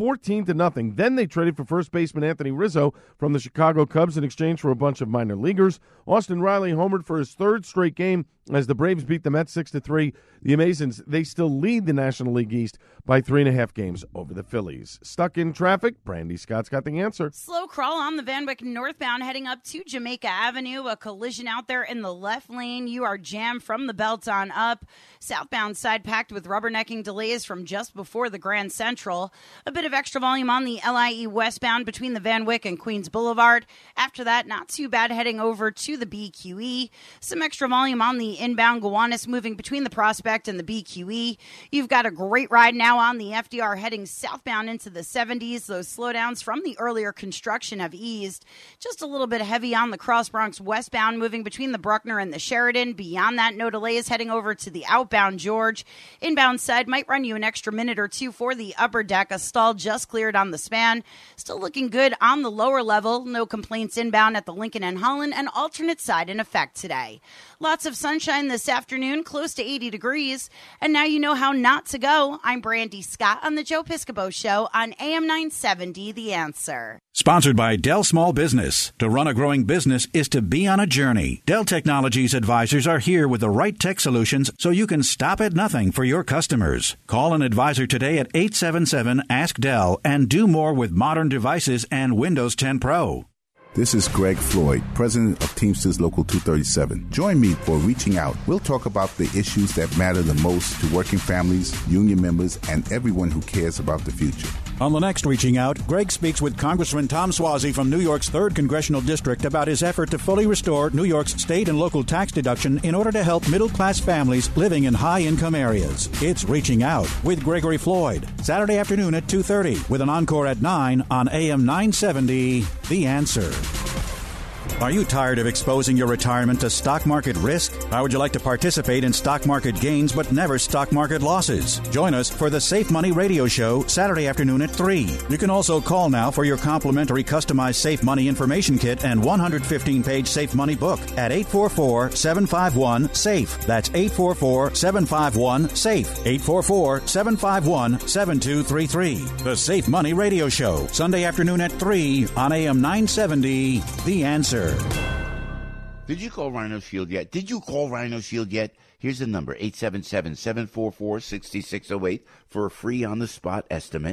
14-0. Then they traded for first baseman Anthony Rizzo from the Chicago Cubs in exchange for a bunch of minor leaguers. Austin Riley homered for his 3rd straight game as the Braves beat the Mets 6-3. The Amazons, they still lead the National League East by 3.5 games over the Phillies. Stuck in traffic? Brandy Scott's got the answer. Slow crawl on the Van Wyck northbound heading up to Jamaica Avenue. A collision out there in the left lane. You are jammed from the belt on up. Southbound side packed with rubbernecking delays from just before the Grand Central. A bit of extra volume on the LIE westbound between the Van Wyck and Queens Boulevard. After that, not too bad heading over to the BQE. Some extra volume on the inbound Gowanus moving between the Prospect and the BQE. You've got a great ride now on the FDR heading southbound into the 70s. Those slowdowns from the earlier construction have eased. Just a little bit heavy on the Cross Bronx westbound moving between the Bruckner and the Sheridan. Beyond that, no delays heading over to the outbound George. Inbound side might run you an extra minute or two for the upper deck. A stall just cleared on the span. Still looking good on the lower level. No complaints inbound at the Lincoln and Holland, and alternate side in effect today. Lots of sunshine this afternoon, close to 80 degrees. And now you know how not to go. I'm Brandy Scott on the Joe Piscopo Show on AM 970, The Answer. Sponsored by Dell Small Business. To run a growing business is to be on a journey. Dell Technologies advisors are here with the right tech solutions so you can stop at nothing for your customers. Call an advisor today at 877-ASK-DELL and do more with modern devices and Windows 10 Pro. This is Greg Floyd, president of Teamsters Local 237. Join me for Reaching Out. We'll talk about the issues that matter the most to working families, union members, and everyone who cares about the future. On the next Reaching Out, Greg speaks with Congressman Tom Suozzi from New York's 3rd Congressional District about his effort to fully restore New York's state and local tax deduction in order to help middle-class families living in high-income areas. It's Reaching Out with Gregory Floyd, Saturday afternoon at 2:30, with an encore at 9 on AM 970, The Answer. Are you tired of exposing your retirement to stock market risk? How would you like to participate in stock market gains but never stock market losses? Join us for the Safe Money Radio Show Saturday afternoon at 3. You can also call now for your complimentary customized Safe Money information kit and 115-page Safe Money book at 844-751-SAFE. That's 844-751-SAFE. 844-751-7233. The Safe Money Radio Show, Sunday afternoon at 3 on AM 970, The Answer. Did you call Rhino Shield yet? Here's the number, 877-744-6608 for a free on-the-spot estimate.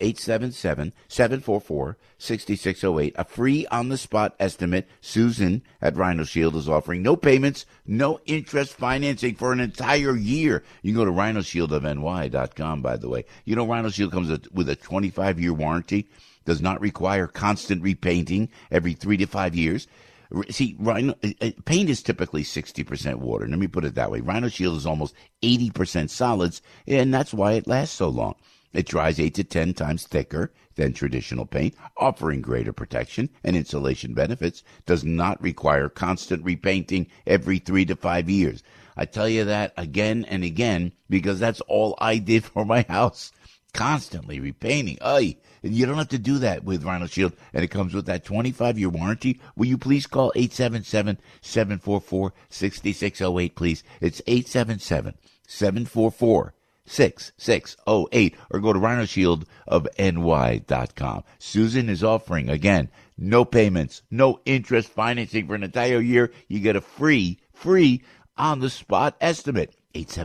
877-744-6608. A free on-the-spot estimate. Susan at Rhino Shield is offering no payments, no interest financing for an entire year. You can go to rhinoshieldofny.com, by the way. You know Rhino Shield comes with a 25-year warranty, does not require constant repainting every 3 to 5 years. See, paint is typically 60% water. Let me put it that way. Rhino Shield is almost 80% solids, and that's why it lasts so long. It dries 8 to 10 times thicker than traditional paint, offering greater protection and insulation benefits. Does not require constant repainting every 3 to 5 years. I tell you that again and again because that's all I did for my house. Constantly repainting. You don't have to do that with Rhino Shield, and it comes with that 25-year warranty. Will you please call 877-744-6608, please? It's 877-744-6608, or go to rhinoshieldofny.com. Susan is offering, again, no payments, no interest financing for an entire year. You get a free on-the-spot estimate.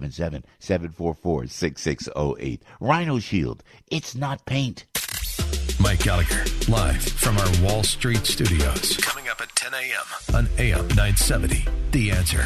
877-744-6608. Rhino Shield. It's not paint. Mike Gallagher, live from our Wall Street studios. Coming up at 10 a.m. on AM 970. The Answer.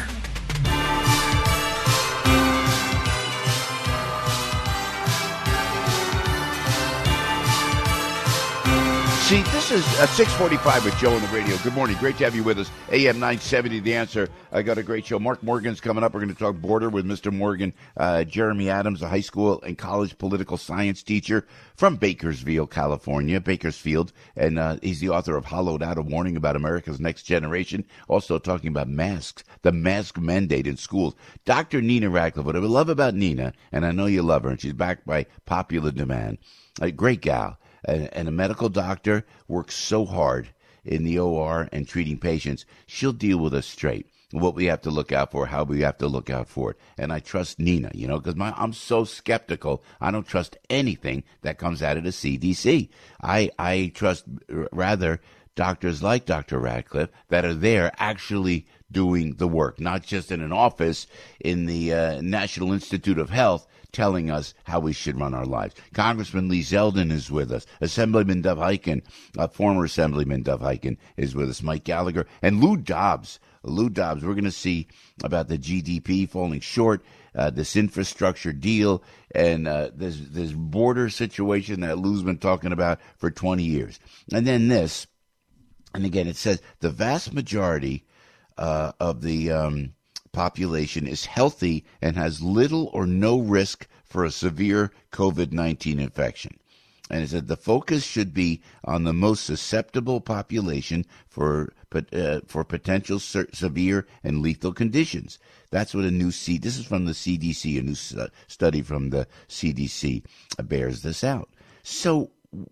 See, this is 6:45 with Joe on the radio. Good morning. Great to have you with us. AM 970, The Answer. I got a great show. Mark Morgan's coming up. We're going to talk border with Mr. Morgan. Jeremy Adams, a high school and college political science teacher from Bakersfield, California. And he's the author of Hollowed Out, a warning about America's next generation. Also talking about masks, the mask mandate in schools. Dr. Nina Radcliffe. What I love about Nina, and I know you love her, and she's backed by popular demand, a great gal. And a medical doctor works so hard in the OR and treating patients, she'll deal with us straight. What we have to look out for, how we have to look out for it. And I trust Nina, because I'm so skeptical. I don't trust anything that comes out of the CDC. I trust rather doctors like Dr. Radcliffe that are there actually doing the work, not just in an office in the National Institute of Health telling us how we should run our lives. Congressman Lee Zeldin is with us. Assemblyman Dov Hikind, former Assemblyman Dov Hikind is with us. Mike Gallagher and Lou Dobbs. We're going to see about the GDP falling short, this infrastructure deal, and this border situation that Lou's been talking about for 20 years. And then this, and again, it says the vast majority of the population is healthy and has little or no risk for a severe COVID-19 infection. And it said the focus should be on the most susceptible population for potential severe and lethal conditions. That's what this is from the CDC, a new study from the CDC bears this out. So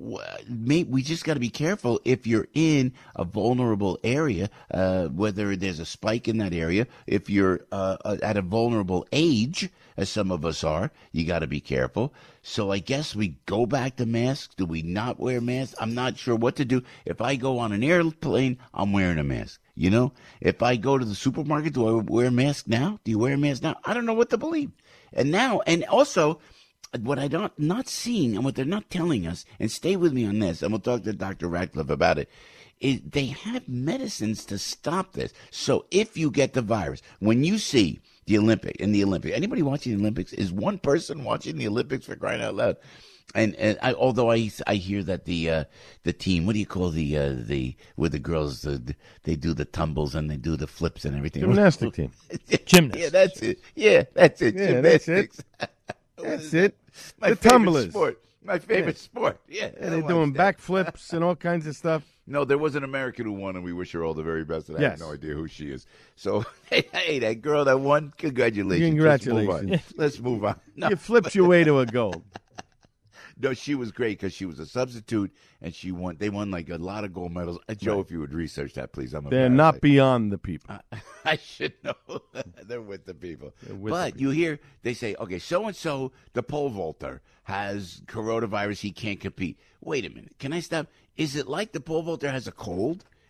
we just got to be careful if you're in a vulnerable area, whether there's a spike in that area. If you're at a vulnerable age, as some of us are, you got to be careful. So I guess we go back to masks. Do we not wear masks? I'm not sure what to do. If I go on an airplane, I'm wearing a mask. If I go to the supermarket, do I wear a mask now? Do you wear a mask now? I don't know what to believe. And also, what I'm not seeing and what they're not telling us, and stay with me on this, and we'll talk to Dr. Radcliffe about it, is they have medicines to stop this. So if you get the virus, when you see the Olympics, anybody watching the Olympics, is one person watching the Olympics, for crying out loud? Although I hear that the team, what do you call the where the girls they do the tumbles and they do the flips and everything? Gymnastic team. Gymnastics. Yeah, that's it. Yeah, Gymnastics. That's it. My favorite sport. My favorite sport. Yeah. And they're doing backflips and all kinds of stuff. No, there was an American who won, and we wish her all the very best. And I have no idea who she is. So, hey, that girl that won, congratulations. Congratulations. Let's move on. No. You flipped your way to a gold. No, she was great because she was a substitute, and she won. They won like a lot of gold medals. Joe, if you would research that, please. They're not beyond the people. I should know. They're with the people. But you hear, they say, okay, so-and-so, the pole vaulter, has coronavirus. He can't compete. Wait a minute. Can I stop? Is it like the pole vaulter has a cold?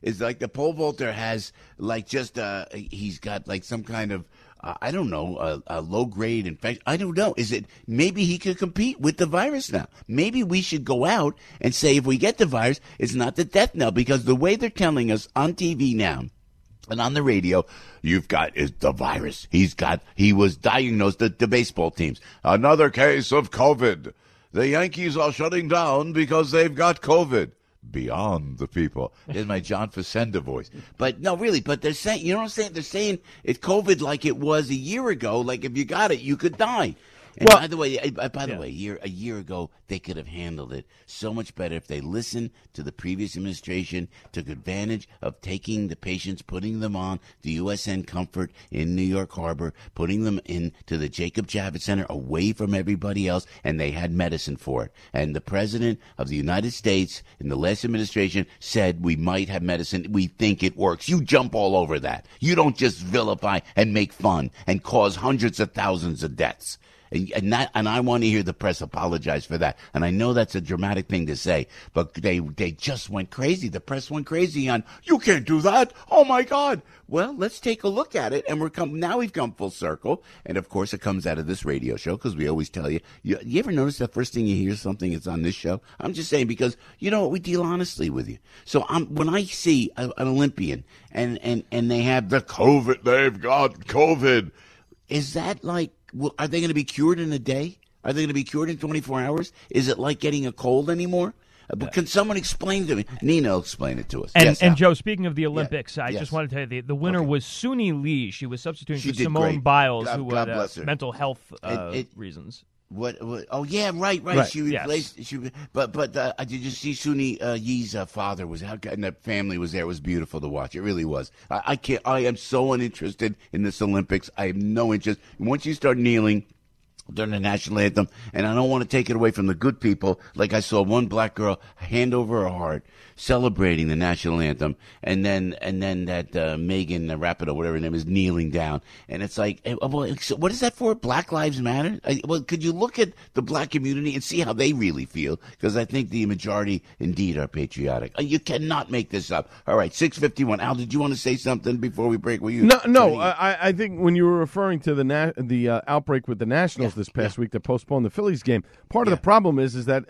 Is like the pole vaulter has like just he's got like some kind of I don't know a low grade infection. I don't know. Is it maybe he could compete with the virus now? Maybe we should go out and say if we get the virus, it's not the death knell, because the way they're telling us on TV now and on the radio, you've got is the virus. He was diagnosed the baseball teams. Another case of COVID. The Yankees are shutting down because they've got COVID. Beyond the people. There's my John Facenda voice. But no, really, but they're saying, you know what I'm saying? They're saying it's COVID like it was a year ago. Like if you got it, you could die. And by the way, a year ago, they could have handled it so much better if they listened to the previous administration, took advantage of taking the patients, putting them on the USN Comfort in New York Harbor, putting them into the Jacob Javits Center away from everybody else, and they had medicine for it. And the President of the United States in the last administration said we might have medicine. We think it works. You jump all over that. You don't just vilify and make fun and cause hundreds of thousands of deaths. And I want to hear the press apologize for that. And I know that's a dramatic thing to say, but they just went crazy. The press went crazy on, you can't do that. Oh my God. Well, let's take a look at it. And now we've come full circle. And of course it comes out of this radio show, because we always tell you ever notice the first thing you hear something it's on this show? I'm just saying, because you know what, we deal honestly with you. So when I see an Olympian and they have the COVID, they've got COVID. Is that like, well, are they going to be cured in a day? Are they going to be cured in 24 hours? Is it like getting a cold anymore? Can someone explain to me? Nina, explain it to us. And Joe, speaking of the Olympics, I just wanted to tell you the winner was Suni Lee. She was substituting for Simone Biles, who had mental health reasons. What? Oh yeah, right. She replaced. Yes. Did you see Suni Yee's father was out, and the family was there. It was beautiful to watch. It really was. I am so uninterested in this Olympics. I have no interest. Once you start kneeling during the national anthem, and I don't want to take it away from the good people. Like I saw one black girl, hand over her heart, celebrating the national anthem, and then that Megan Rapido, whatever her name is, kneeling down, and it's like, well, so what is that for? Black Lives Matter? Could you look at the black community and see how they really feel? Because I think the majority indeed are patriotic. You cannot make this up. All right, 6:51. Al, did you want to say something before we break with you? No. I think when you were referring to the outbreak with the Nationals this past week that postponed the Phillies game, part of the problem is that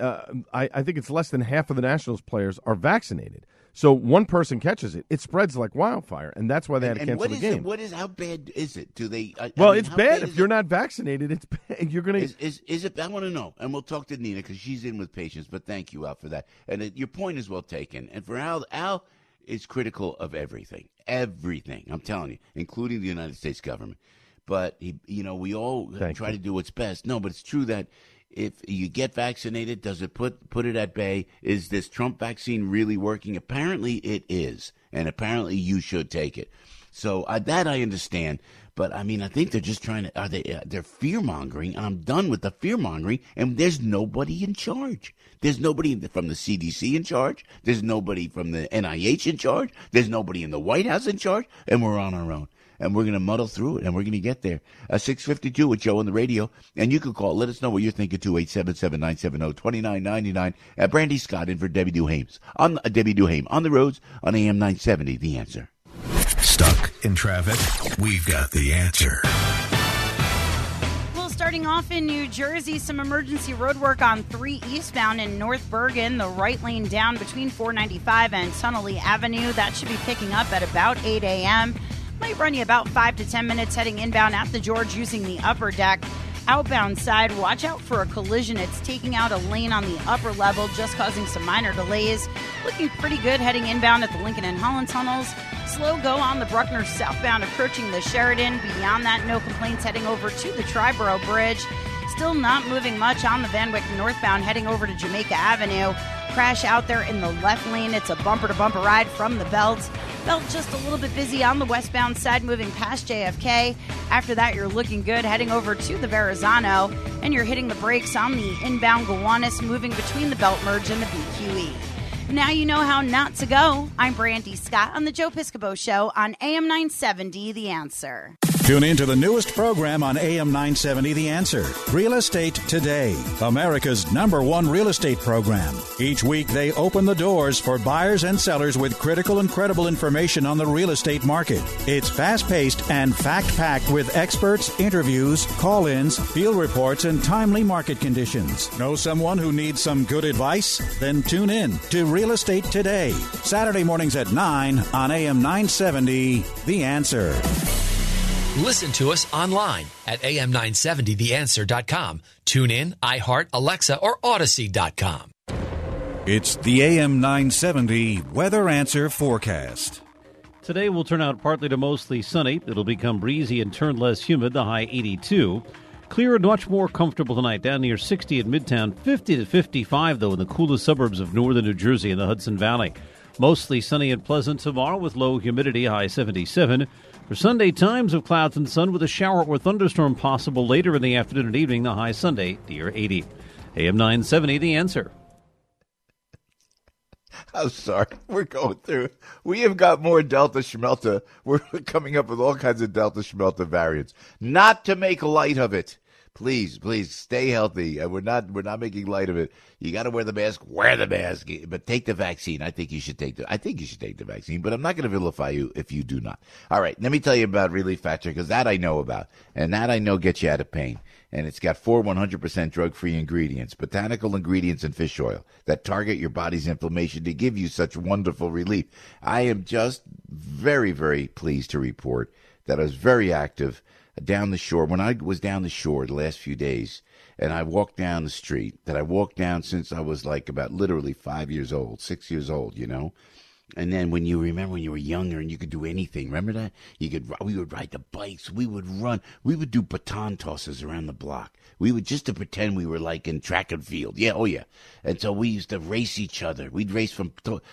I think it's less than half of the Nationals players are vaccinated. So one person catches it, it spreads like wildfire, and that's why they had to cancel the game. How bad is it? Do they? It's bad. If you're not vaccinated, it's bad. You're gonna. Is it? I want to know, and we'll talk to Nina because she's in with patients. But thank you, Al, for that. And your point is well taken. And for Al is critical of everything. I'm telling you, including the United States government. But we all try to do what's best. No, but it's true that if you get vaccinated, does it put it at bay? Is this Trump vaccine really working? Apparently it is, and apparently you should take it. So that I understand. But I mean, I think they're just trying to. They're fear mongering, and I'm done with the fear mongering. And there's nobody in charge. There's nobody from the CDC in charge. There's nobody from the NIH in charge. There's nobody in the White House in charge, and we're on our own. And we're going to muddle through it, and we're going to get there. 6:52 with Joe on the radio. And you can call. Let us know what you're thinking, too, 877-970-2999. Brandy Scott in for Debbie Duhaime. Debbie Duhaime on the roads on AM 970, The Answer. Stuck in traffic? We've got the answer. Well, starting off in New Jersey, some emergency road work on 3 eastbound in North Bergen. The right lane down between 495 and Tunnelly Avenue. That should be picking up at about 8 a.m., might run you about 5 to 10 minutes heading inbound at the George using the upper deck. Outbound side, watch out for a collision. It's taking out a lane on the upper level, just causing some minor delays. Looking pretty good heading inbound at the Lincoln and Holland tunnels. Slow go on the Bruckner southbound approaching the Sheridan. Beyond that, no complaints heading over to the Triborough Bridge. Still not moving much on the Van Wyck northbound heading over to Jamaica Avenue. Crash out there in the left lane. It's a bumper-to-bumper ride from the Belt. Belt just a little bit busy on the westbound side moving past JFK. After that, you're looking good heading over to the Verrazano. And you're hitting the brakes on the inbound Gowanus moving between the Belt Merge and the BQE. Now you know how not to go. I'm Brandy Scott on the Joe Piscopo Show on AM 970, The Answer. Tune in to the newest program on AM 970 The Answer, Real Estate Today, America's #1 real estate program. Each week they open the doors for buyers and sellers with critical and credible information on the real estate market. It's fast-paced and fact-packed with experts, interviews, call-ins, field reports, and timely market conditions. Know someone who needs some good advice? Then tune in to Real Estate Today, Saturday mornings at 9 on AM 970 The Answer. Listen to us online at am970theanswer.com. Tune in, iHeart, Alexa, or Odyssey.com. It's the AM 970 Weather Answer Forecast. Today will turn out partly to mostly sunny. It'll become breezy and turn less humid, the high 82. Clear and much more comfortable tonight, down near 60 at Midtown, 50 to 55, though, in the coolest suburbs of northern New Jersey and the Hudson Valley. Mostly sunny and pleasant tomorrow with low humidity, high 77. For Sunday, times of clouds and sun with a shower or thunderstorm possible later in the afternoon and evening, the high Sunday near 80. AM 970, The Answer. I'm sorry. We're going through. We have got more Delta Schmelta. We're coming up with all kinds of Delta Schmelta variants. Not to make light of it. Please stay healthy. We're not making light of it. You got to wear the mask. Wear the mask, but take the vaccine. I think you should take the vaccine, but I'm not going to vilify you if you do not. All right, let me tell you about Relief Factor, because that I know about, and that I know gets you out of pain. And it's got 4 100% drug-free ingredients, botanical ingredients, and fish oil that target your body's inflammation to give you such wonderful relief. I am just very, very pleased to report that I was very active down the shore. When I was down the shore the last few days, and I walked down the street that I walked down since I was like about literally 6 years old, you know. And then when you remember when you were younger and you could do anything, remember that? We would ride the bikes, we would run, we would do baton tosses around the block. We would just to pretend we were like in track and field. Yeah, oh yeah. And so we used to race each other. We'd race from the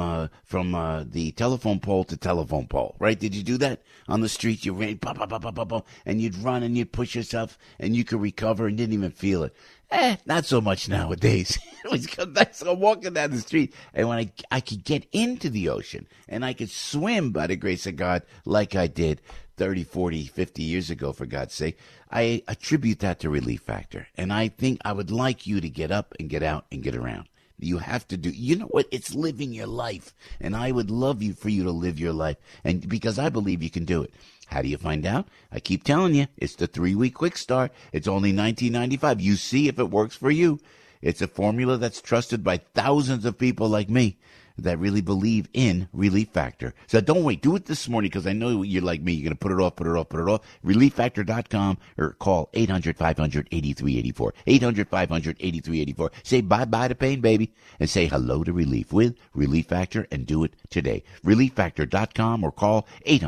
telephone pole to telephone pole, right? Did you do that on the street? You ran, and you'd run and you'd push yourself and you could recover and didn't even feel it. Not so much nowadays. I'm walking down the street, and when I could get into the ocean, and I could swim by the grace of God like I did 30, 40, 50 years ago, for God's sake, I attribute that to Relief Factor. And I think I would like you to get up and get out and get around. You have to do, you know what? It's living your life. And I would love for you to live your life. And because I believe you can do it. How do you find out? I keep telling you, it's the 3-week quick start. It's only $19.95. You see if it works for you. It's a formula that's trusted by thousands of people like me that really believe in Relief Factor. So don't wait. Do it this morning, because I know you're like me. You're going to put it off. ReliefFactor.com or call 800-500-8384. 800-500-8384. Say bye-bye to pain, baby, and say hello to relief with Relief Factor, and do it today. ReliefFactor.com or call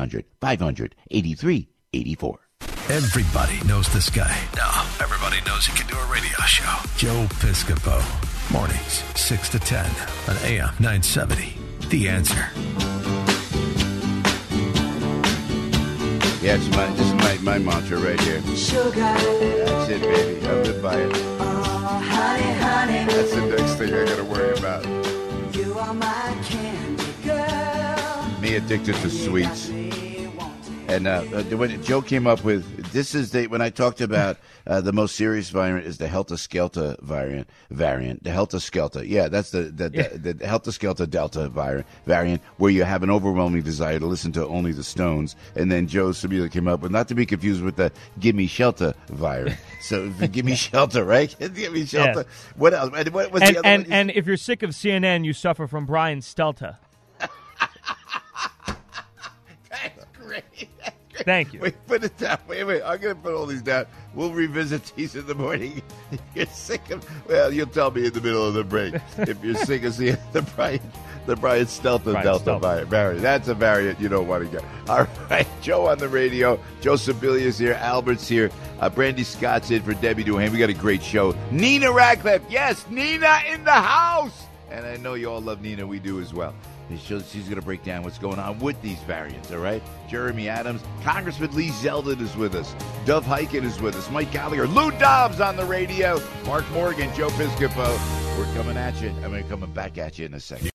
800-500-8384. Everybody knows this guy. Now, everybody knows he can do a radio show. Joe Piscopo. Mornings, 6 to 10 on AM 970. The Answer. Yeah, this is my mantra right here. Sugar. That's it, baby. I live by it. Oh, honey, honey. That's the next thing I got to worry about. You are my candy girl. Me addicted to sweets. And when Joe came up with, when I talked about the most serious variant is the Helter-Skelter variant. The Helter-Skelter. Yeah, that's the Helter-Skelter Delta variant, where you have an overwhelming desire to listen to only the Stones. And then Joe Sabila came up with, not to be confused with the Gimme Shelter variant. So Gimme Shelter, right? Gimme Shelter. Yeah. What else? What's the other one? And if you're sick of CNN, you suffer from Brian Stelter. That's great. Thank you. Wait, put it down. Wait. I'm going to put all these down. We'll revisit these in the morning. If you're sick of, well, you'll tell me in the middle of the break. If you're sick of seeing the Brian Stelter Delta variant. That's a variant you don't want to get. All right. Joe on the radio. Joe Sebelius here. Albert's here. Brandy Scott's in for Debbie Duhane. We got a great show. Nina Radcliffe. Yes, Nina in the house. And I know you all love Nina. We do as well. She's going to break down what's going on with these variants, all right? Jeremy Adams, Congressman Lee Zeldin is with us. Dov Hikind is with us. Mike Gallagher, Lou Dobbs on the radio. Mark Morgan, Joe Piscopo. We're coming at you. I'm going to come back at you in a second.